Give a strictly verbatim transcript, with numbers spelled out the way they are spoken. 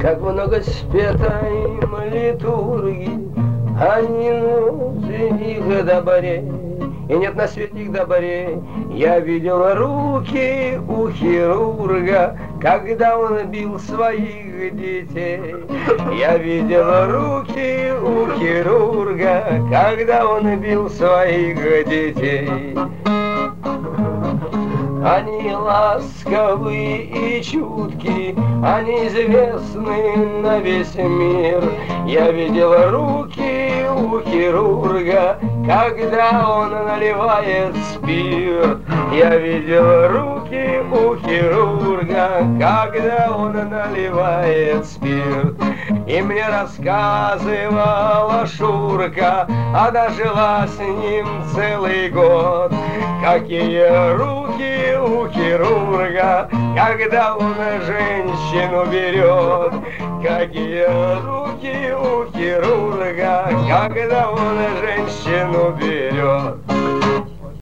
Как много спето им литургии, они ноты их добре, и нет на свете их добре. Я видел руки у хирурга, когда он бил своих детей. Я видел руки у хирурга, когда он бил своих детей. Они ласковы и чутки, они известны на весь мир. Я видел руки у хирурга, когда он наливает спирт. Я видел руки у хирурга, когда он наливает спирт. И мне рассказывала Шурка, она жила с ним целый год. Какие руки у хирурга, когда он женщину берет. Какие руки у хирурга, когда он женщину берет.